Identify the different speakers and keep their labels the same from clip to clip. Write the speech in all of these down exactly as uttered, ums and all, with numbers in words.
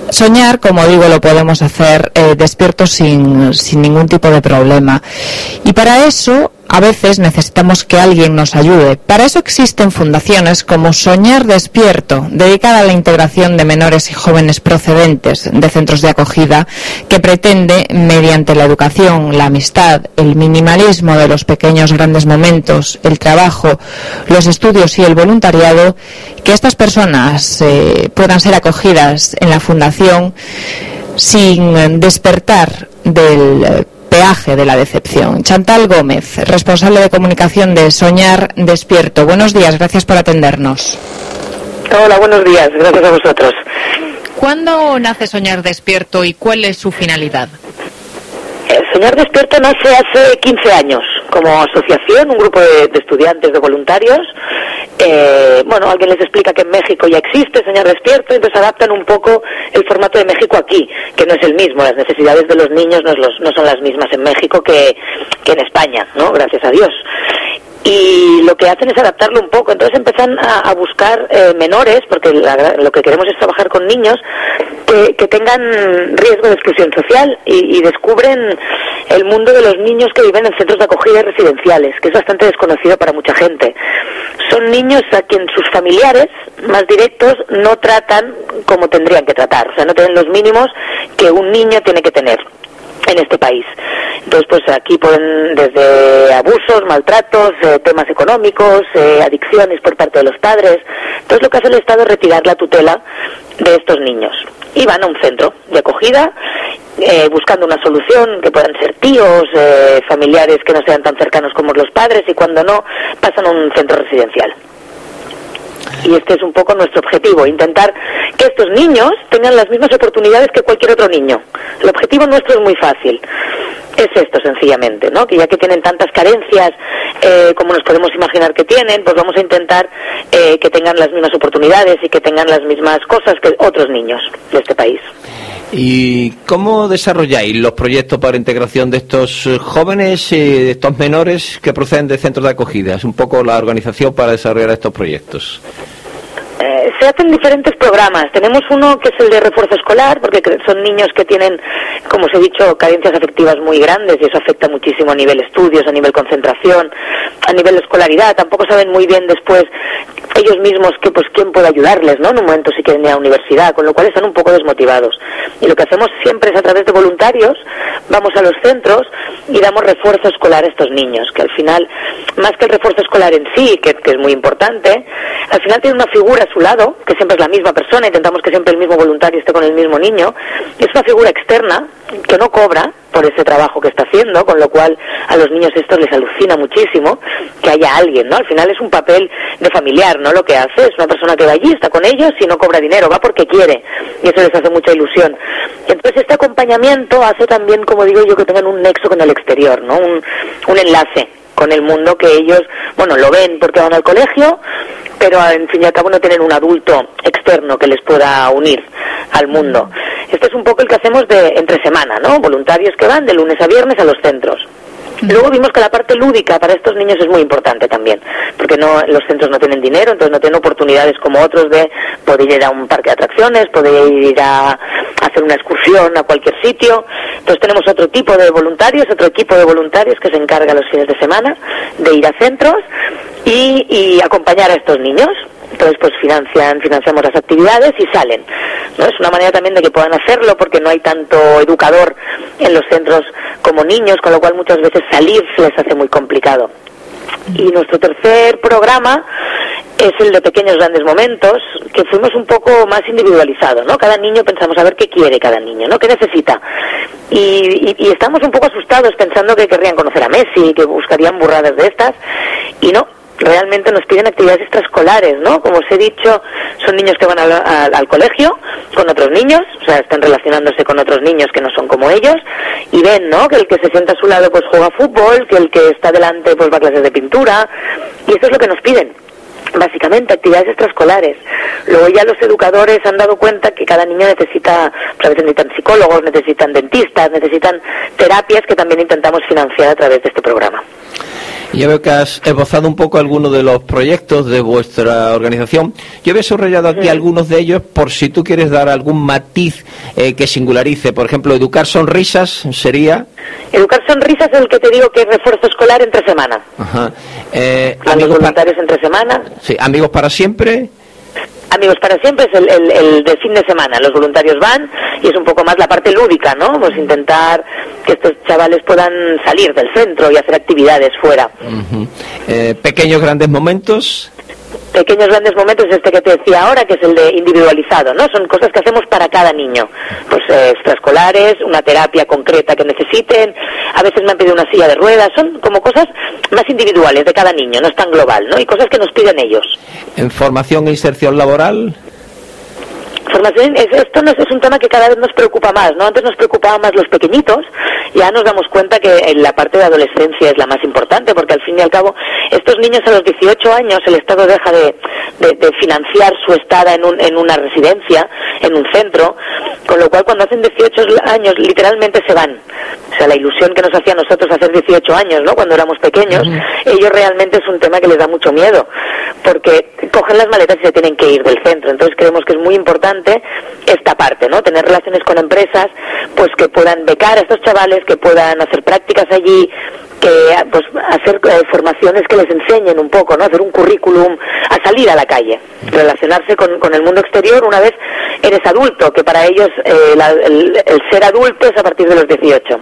Speaker 1: Soñar, como digo, lo podemos hacer eh, despiertos sin, sin ningún tipo de problema. Y para eso, a veces necesitamos que alguien nos ayude. Para eso existen fundaciones como Soñar Despierto, dedicada a la integración de menores y jóvenes procedentes de centros de acogida, que pretende, mediante la educación, la amistad, el minimalismo de los pequeños grandes momentos, el trabajo, los estudios y el voluntariado, que estas personas eh, puedan ser acogidas en la fundación sin despertar del peaje de la decepción. Chantal Gómez, responsable de comunicación de Soñar Despierto. Buenos días, gracias por atendernos.
Speaker 2: Hola, buenos días, gracias a vosotros.
Speaker 1: ¿Cuándo nace Soñar Despierto y cuál es su finalidad?
Speaker 2: Eh, Soñar Despierto nace hace quince años como asociación, un grupo de, de estudiantes, de voluntarios. Eh, bueno, alguien les explica que en México ya existe Soñar Despierto, entonces adaptan un poco el formato de México aquí, que no es el mismo, las necesidades de los niños no, es los, no son las mismas en México que, que en España, ¿no? Gracias a Dios. Y lo que hacen es adaptarlo un poco, entonces empiezan a, a buscar eh, menores, porque la, lo que queremos es trabajar con niños que, que tengan riesgo de exclusión social y, y descubren el mundo de los niños que viven en centros de acogida residenciales, que es bastante desconocido para mucha gente. Son niños a quien sus familiares más directos no tratan como tendrían que tratar, o sea, no tienen los mínimos que un niño tiene que tener en este país. Entonces, pues aquí pueden desde abusos, maltratos, eh, temas económicos, eh, adicciones por parte de los padres. Entonces, lo que hace el Estado es retirar la tutela de estos niños y van a un centro de acogida eh, buscando una solución, que puedan ser tíos, eh, familiares que no sean tan cercanos como los padres, y cuando no, pasan a un centro residencial. Y este es un poco nuestro objetivo, intentar que estos niños tengan las mismas oportunidades que cualquier otro niño. El objetivo nuestro es muy fácil, es esto sencillamente, ¿no? Que ya que tienen tantas carencias eh, como nos podemos imaginar que tienen, pues vamos a intentar eh, que tengan las mismas oportunidades y que tengan las mismas cosas que otros niños de este país.
Speaker 3: ¿Y cómo desarrolláis los proyectos para integración de estos jóvenes y de estos menores que proceden de centros de acogida? Es un poco la organización para desarrollar estos proyectos.
Speaker 2: Eh, se hacen diferentes programas. Tenemos uno que es el de refuerzo escolar, porque son niños que tienen, como os he dicho, carencias afectivas muy grandes, y eso afecta muchísimo a nivel estudios, a nivel concentración, a nivel escolaridad. Tampoco saben muy bien después ellos mismos que pues quién puede ayudarles, ¿no? En un momento si quieren ir a la universidad, con lo cual están un poco desmotivados. Y lo que hacemos siempre es a través de voluntarios, vamos a los centros y damos refuerzo escolar a estos niños, que al final, más que el refuerzo escolar en sí, que, que es muy importante, al final tiene una figura a su lado, que siempre es la misma persona, intentamos que siempre el mismo voluntario esté con el mismo niño, y es una figura externa que no cobra por ese trabajo que está haciendo, con lo cual a los niños estos les alucina muchísimo que haya alguien, ¿no? Al final es un papel de familiar, ¿no? Lo que hace es una persona que va allí, está con ellos y no cobra dinero, va porque quiere, y eso les hace mucha ilusión. Entonces este acompañamiento hace también, como digo yo, que tengan un nexo con el exterior, ¿no? Un, un enlace con el mundo que ellos, bueno, lo ven porque van al colegio, pero en fin y al cabo no tienen un adulto externo que les pueda unir al mundo. Este es un poco el que hacemos de entre semana, ¿no? Voluntarios que van de lunes a viernes a los centros. Luego vimos que la parte lúdica para estos niños es muy importante también, porque no los centros no tienen dinero, entonces no tienen oportunidades como otros de poder ir a un parque de atracciones, poder ir a, a hacer una excursión a cualquier sitio. Entonces tenemos otro tipo de voluntarios, otro equipo de voluntarios que se encarga los fines de semana de ir a centros y, y acompañar a estos niños. Entonces pues financian, financiamos las actividades y salen, ¿no? Es una manera también de que puedan hacerlo, porque no hay tanto educador en los centros como niños, con lo cual muchas veces salir se les hace muy complicado. Y nuestro tercer programa es el de pequeños grandes momentos, que fuimos un poco más individualizado, ¿no? Cada niño pensamos a ver qué quiere cada niño, ¿no? ¿Qué necesita? Y, y, y estamos un poco asustados pensando que querrían conocer a Messi, que buscarían burradas de estas, y no. Realmente nos piden actividades extraescolares, ¿no? Como os he dicho, son niños que van al, al, al colegio con otros niños, o sea, están relacionándose con otros niños que no son como ellos, y ven, ¿no? Que el que se sienta a su lado pues juega fútbol, que el que está delante pues va a clases de pintura, y eso es lo que nos piden. Básicamente, actividades extraescolares. Luego ya los educadores han dado cuenta que cada niño necesita, pues a veces necesitan psicólogos, necesitan dentistas, necesitan terapias que también intentamos financiar a través de este programa.
Speaker 3: Yo veo que has esbozado un poco algunos de los proyectos de vuestra organización. Yo había subrayado aquí sí. algunos de ellos por si tú quieres dar algún matiz eh, que singularice. Por ejemplo, Educar Sonrisas sería...
Speaker 2: Educar Sonrisas es el que te digo que es refuerzo escolar entre semana.
Speaker 3: Ajá. Eh,
Speaker 2: amigos voluntarios para... entre semana.
Speaker 3: Sí, Amigos para Siempre.
Speaker 2: Amigos para Siempre es el, el, el de fin de semana. Los voluntarios van y es un poco más la parte lúdica, ¿no? Pues intentar que estos chavales puedan salir del centro y hacer actividades fuera.
Speaker 3: Uh-huh. eh, Pequeños Grandes Momentos.
Speaker 2: Pequeños Grandes Momentos es este que te decía ahora, que es el de individualizado, ¿no? Son cosas que hacemos para cada niño. Pues eh, extraescolares, una terapia concreta que necesiten, a veces me han pedido una silla de ruedas, son como cosas más individuales de cada niño, no es tan global, ¿no? Y cosas que nos piden ellos.
Speaker 3: ¿En formación e inserción laboral?
Speaker 2: Formación, es, esto no es, es un tema que cada vez nos preocupa más, ¿no? Antes nos preocupaban más los pequeñitos, ya nos damos cuenta que en la parte de adolescencia es la más importante, porque al fin y al cabo, estos niños a los dieciocho años, el Estado deja de, de, de financiar su estada en, un, en una residencia, en un centro, con lo cual cuando hacen dieciocho años literalmente se van. O sea, la ilusión que nos hacía a nosotros hacer dieciocho años, ¿no? Cuando éramos pequeños, uh-huh. ellos realmente es un tema que les da mucho miedo, porque cogen las maletas y se tienen que ir del centro. Entonces creemos que es muy importante esta parte, ¿no? Tener relaciones con empresas, pues que puedan becar a estos chavales, que puedan hacer prácticas allí, que pues hacer eh, formaciones que les enseñen un poco, ¿no? Hacer un currículum, a salir a la calle, relacionarse con, con el mundo exterior una vez eres adulto, que para ellos eh, la, el, el ser adulto es a partir de los dieciocho.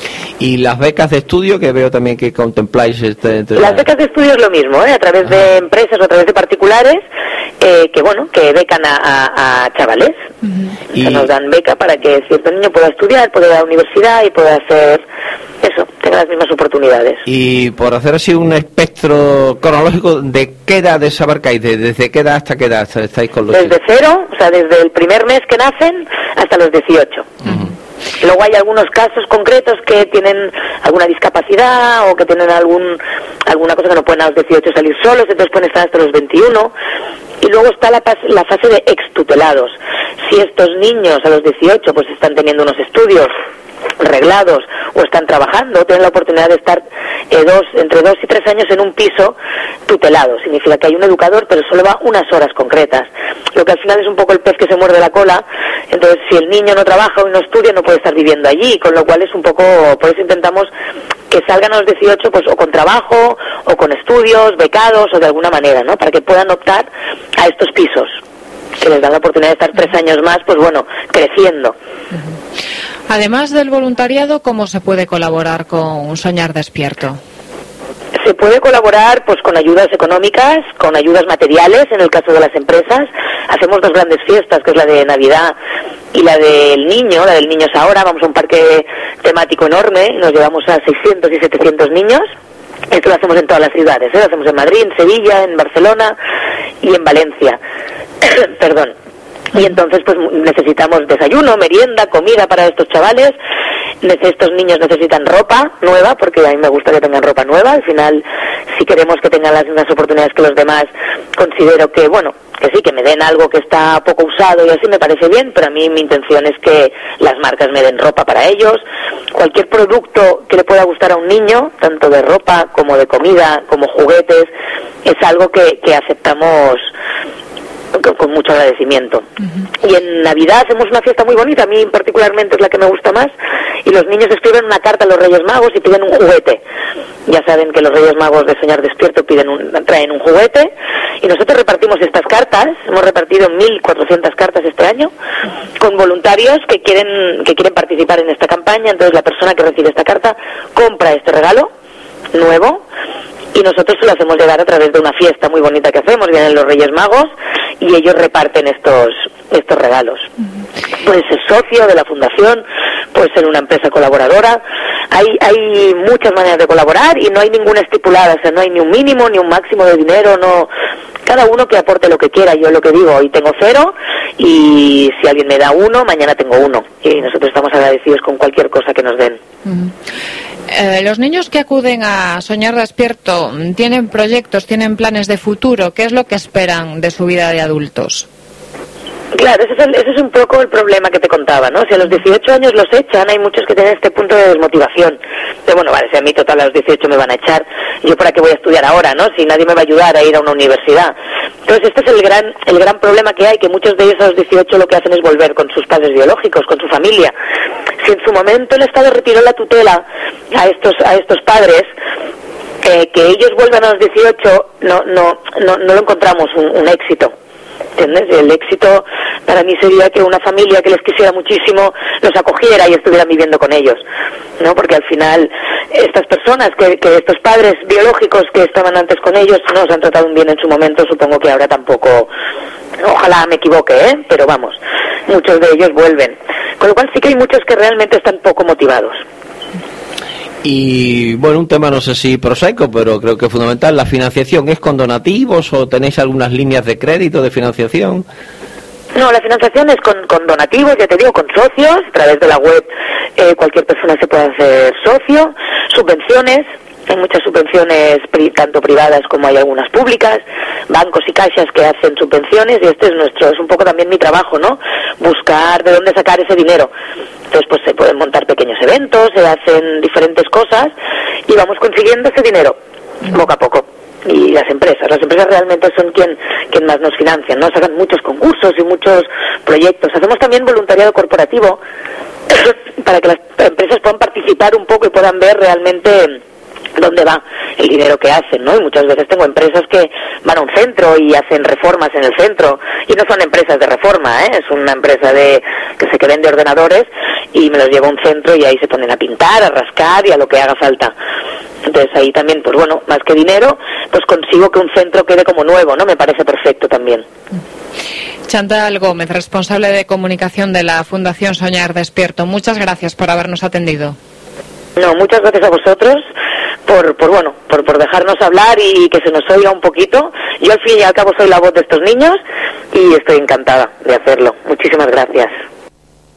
Speaker 3: Y las becas de estudio, que veo también que contempláis... Este, entre
Speaker 2: las becas de estudio es lo mismo, ¿eh? A través Ajá. de empresas o a través de particulares, eh, que bueno, que becan a, a, a chavales. Uh-huh. O sea, y... nos dan beca para que cierto niño pueda estudiar, pueda ir a la universidad y pueda hacer eso, tenga las mismas oportunidades.
Speaker 3: Y por hacer así un espectro cronológico, ¿de qué edades abarcáis? ¿De, ¿Desde qué edad hasta qué edad estáis con los
Speaker 2: Desde
Speaker 3: chicos?
Speaker 2: cero, o sea, desde el primer mes que nacen hasta los dieciocho. Uh-huh. Luego hay algunos casos concretos que tienen alguna discapacidad o que tienen algún alguna cosa que no pueden a los dieciocho salir solos, entonces pueden estar hasta los veintiuno. Y luego está la, la fase de extutelados. Si estos niños a los dieciocho pues están teniendo unos estudios reglados o están trabajando, tienen la oportunidad de estar eh, dos, entre dos y tres años en un piso tutelado. Significa que hay un educador, pero solo va unas horas concretas. Lo que al final es un poco el pez que se muerde la cola. Entonces, si el niño no trabaja o no estudia, no puede estar viviendo allí, con lo cual es un poco, por eso intentamos que salgan a los dieciocho, pues o con trabajo, o con estudios, becados, o de alguna manera, ¿no? Para que puedan optar a estos pisos, que les dan la oportunidad de estar tres años más, pues bueno, creciendo.
Speaker 1: Además del voluntariado, ¿cómo se puede colaborar con Soñar Despierto?
Speaker 2: Se puede colaborar pues con ayudas económicas, con ayudas materiales, en el caso de las empresas. Hacemos dos grandes fiestas, que es la de Navidad y la del niño, la del Niños Ahora. Vamos a un parque temático enorme y nos llevamos a seiscientos y setecientos niños. Esto lo hacemos en todas las ciudades, ¿eh? Lo hacemos en Madrid, en Sevilla, en Barcelona y en Valencia. Perdón. Y entonces pues necesitamos desayuno, merienda, comida para estos chavales. Estos niños necesitan ropa nueva, porque a mí me gusta que tengan ropa nueva. Al final, si queremos que tengan las mismas oportunidades que los demás, considero que, bueno, que sí, que me den algo que está poco usado y así me parece bien, pero a mí mi intención es que las marcas me den ropa para ellos. Cualquier producto que le pueda gustar a un niño, tanto de ropa como de comida, como juguetes, es algo que, que aceptamos con, con mucho agradecimiento. Uh-huh. Y en Navidad hacemos una fiesta muy bonita, a mí particularmente es la que me gusta más, y los niños escriben una carta a los Reyes Magos y piden un juguete. Ya saben que los Reyes Magos de Soñar Despierto piden un, traen un juguete, y nosotros repartimos estas cartas. Hemos repartido mil cuatrocientas cartas este año con voluntarios que quieren que quieren participar en esta campaña. Entonces la persona que recibe esta carta compra este regalo nuevo y nosotros se lo hacemos llegar a través de una fiesta muy bonita que hacemos. Vienen los Reyes Magos y ellos reparten estos estos regalos. Puede ser socio de la fundación, puede ser una empresa colaboradora. Hay hay muchas maneras de colaborar y no hay ninguna estipulada, o sea, no hay ni un mínimo ni un máximo de dinero, no. Cada uno que aporte lo que quiera. Yo lo que digo, hoy tengo cero y si alguien me da uno, mañana tengo uno. Y nosotros estamos agradecidos con cualquier cosa que nos den.
Speaker 1: Uh-huh. Eh, los niños que acuden a Soñar Despierto tienen proyectos, tienen planes de futuro. ¿Qué es lo que esperan de su vida de adultos?
Speaker 2: ¿Qué Claro, ese es, el, ese es un poco el problema que te contaba, ¿no? Si a los dieciocho años los echan, hay muchos que tienen este punto de desmotivación. De bueno, vale, si a mí total a los dieciocho me van a echar, ¿yo para qué voy a estudiar ahora, no? Si nadie me va a ayudar a ir a una universidad. Entonces este es el gran el gran problema que hay, que muchos de ellos a los dieciocho lo que hacen es volver con sus padres biológicos, con su familia. Si en su momento el Estado retiró la tutela a estos a estos padres, eh, que ellos vuelvan a los dieciocho, no no no, no lo encontramos un, un éxito. ¿Entiendes? El éxito para mí sería que una familia que les quisiera muchísimo los acogiera y estuvieran viviendo con ellos, ¿no? Porque al final estas personas, que, que estos padres biológicos que estaban antes con ellos no los han tratado bien en su momento, supongo que ahora tampoco, ojalá me equivoque, ¿eh? Pero vamos, muchos de ellos vuelven. Con lo cual sí que hay muchos que realmente están poco motivados.
Speaker 3: Y bueno, un tema no sé si prosaico, pero creo que es fundamental. ¿La financiación es con donativos o tenéis algunas líneas de crédito de financiación?
Speaker 2: No, la financiación es con, con donativos, ya te digo, con socios. A través de la web eh, cualquier persona se puede hacer socio. Subvenciones, hay muchas subvenciones pri, tanto privadas como hay algunas públicas, bancos y caixas que hacen subvenciones, y este es nuestro, es un poco también mi trabajo, ¿no? Buscar de dónde sacar ese dinero. Entonces pues se pueden montar pequeños eventos, se hacen diferentes cosas y vamos consiguiendo ese dinero poco a poco. Y las empresas, las empresas realmente son quien quien más nos financian, ¿no? Sacan muchos concursos y muchos proyectos. Hacemos también voluntariado corporativo para que las empresas puedan participar un poco y puedan ver realmente dónde va el dinero que hacen, ¿no? Y muchas veces tengo empresas que van a un centro y hacen reformas en el centro, y no son empresas de reforma, ¿eh? Es una empresa de que se que vende ordenadores y me los lleva a un centro y ahí se ponen a pintar, a rascar y a lo que haga falta. Entonces ahí también, pues bueno, más que dinero, pues consigo que un centro quede como nuevo, ¿no? Me parece perfecto también.
Speaker 1: Chantal Gómez, responsable de comunicación de la Fundación Soñar Despierto. Muchas gracias por habernos atendido.
Speaker 2: No, muchas gracias a vosotros por, por bueno, por, por dejarnos hablar y que se nos oiga un poquito. Yo al fin y al cabo soy la voz de estos niños y estoy encantada de hacerlo. Muchísimas gracias.